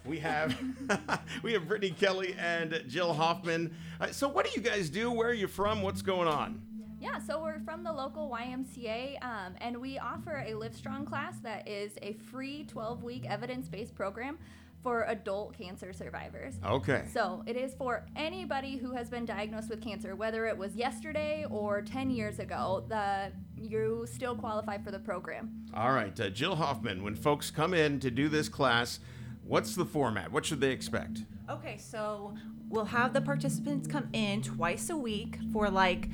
We have we have Brittany Kelly and Jill Hoffman. So what do you guys do? Where are you from? What's going on? Yeah, so we're from the local YMCA, and we offer a Livestrong class that is a free 12-week evidence-based program for adult cancer survivors. Okay. So it is for anybody who has been diagnosed with cancer, whether it was yesterday or 10 years ago, you still qualify for the program. All right, Jill Hoffman, when folks come in to do this class, what's the format? What should they expect? Okay, so we'll have the participants come in twice a week for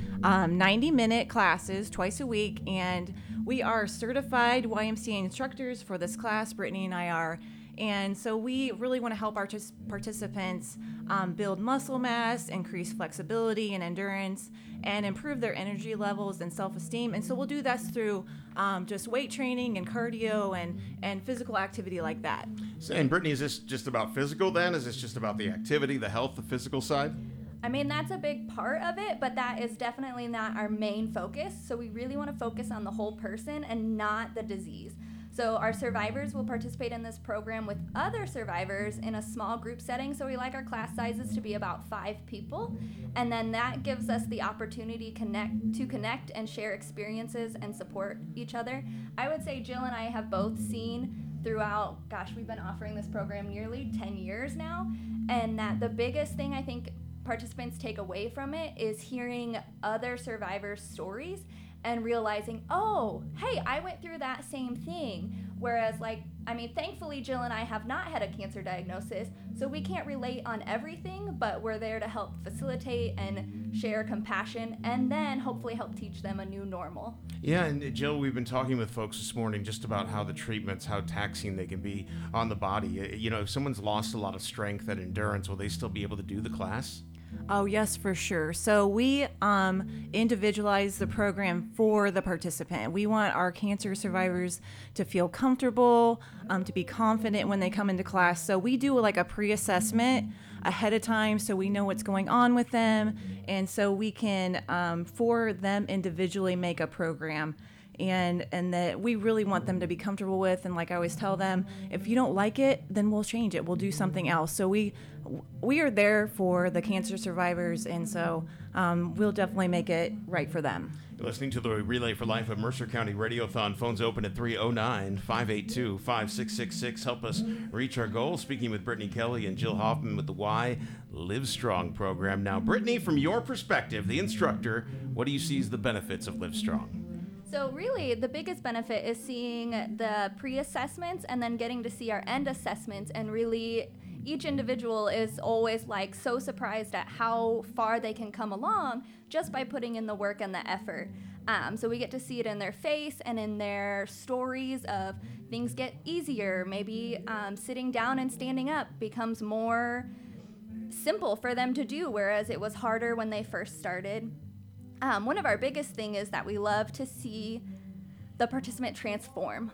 90-minute classes twice a week, and we are certified YMCA instructors for this class. Brittany and I are. And so we really want to help our participants build muscle mass, increase flexibility and endurance, and improve their energy levels and self-esteem. And so we'll do that through just weight training and cardio and physical activity like that. And Brittany, is this just about physical then? Is this just about the activity, the health, the physical side? I mean, that's a big part of it, but that is definitely not our main focus. So we really want to focus on the whole person and not the disease. So our survivors will participate in this program with other survivors in a small group setting. So we like our class sizes to be about 5 people. And then that gives us the opportunity to connect and share experiences and support each other. I would say Jill and I have both seen throughout, we've been offering this program nearly 10 years now. And that the biggest thing I think participants take away from it is hearing other survivors' stories and realizing, oh, hey, I went through that same thing. Whereas, thankfully, Jill and I have not had a cancer diagnosis, so we can't relate on everything, but we're there to help facilitate and share compassion, and then hopefully help teach them a new normal. Yeah, and Jill, we've been talking with folks this morning just about how the treatments, how taxing they can be on the body. If someone's lost a lot of strength and endurance, will they still be able to do the class? Oh, yes, for sure. So we individualize the program for the participant. We want our cancer survivors to feel comfortable, to be confident when they come into class. So we do a pre-assessment ahead of time so we know what's going on with them. And so we can, for them individually, make a program. And that we really want them to be comfortable with. And like I always tell them, if you don't like it, then we'll change it. We'll do something else. So we are there for the cancer survivors, and so we'll definitely make it right for them. You're listening to the Relay for Life of Mercer County Radiothon. Phones open at 309-582-5666. Help us reach our goal. Speaking with Brittany Kelly and Jill Hoffman with the Y Livestrong program. Now, Brittany, from your perspective, the instructor, what do you see as the benefits of Livestrong? So really, the biggest benefit is seeing the pre-assessments and then getting to see our end assessments, and really each individual is always so surprised at how far they can come along just by putting in the work and the effort. So we get to see it in their face and in their stories of things get easier. Maybe sitting down and standing up becomes more simple for them to do, whereas it was harder when they first started. One of our biggest thing is that we love to see the participant transform.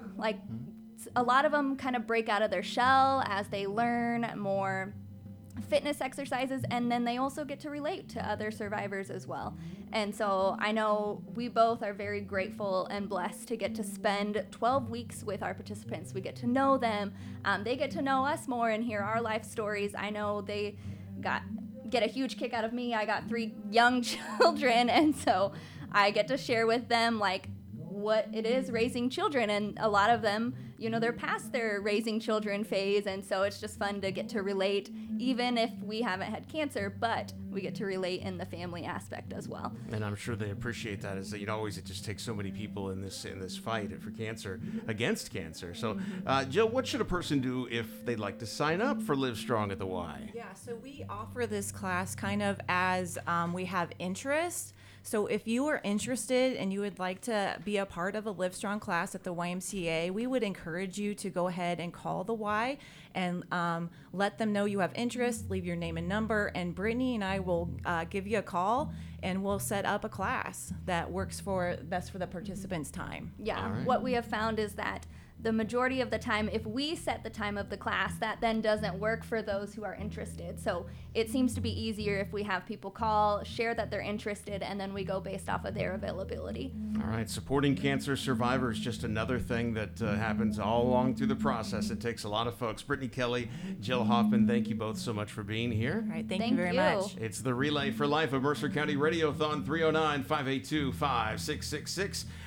A lot of them kind of break out of their shell as they learn more fitness exercises, and then they also get to relate to other survivors as well. And so I know we both are very grateful and blessed to get to spend 12 weeks with our participants. We get to know them. They get to know us more and hear our life stories. I know they get a huge kick out of me. I got 3 young children, and so I get to share with them what it is raising children, and a lot of them, they're past their raising children phase, and so it's just fun to get to relate, even if we haven't had cancer, but we get to relate in the family aspect as well. And I'm sure they appreciate that, as always, it just takes so many people in this fight for cancer, against cancer. So, Jill, what should a person do if they'd like to sign up for Livestrong at the Y? Yeah, so we offer this class kind of as we have interest. So if you are interested and you would like to be a part of a Livestrong class at the YMCA, we would encourage you to go ahead and call the Y and let them know you have interest, leave your name and number, and Brittany and I will give you a call and we'll set up a class that works best for the participants' time. Yeah, All right. What we have found is that the majority of the time, if we set the time of the class, that then doesn't work for those who are interested. So it seems to be easier if we have people call, share that they're interested, and then we go based off of their availability. All right, supporting cancer survivors, just another thing that happens all along through the process. It takes a lot of folks. Brittany Kelly, Jill Hoffman, thank you both so much for being here. All right, thank Thank you very you. much. It's the Relay for Life of Mercer County Radiothon, 309-582-5666.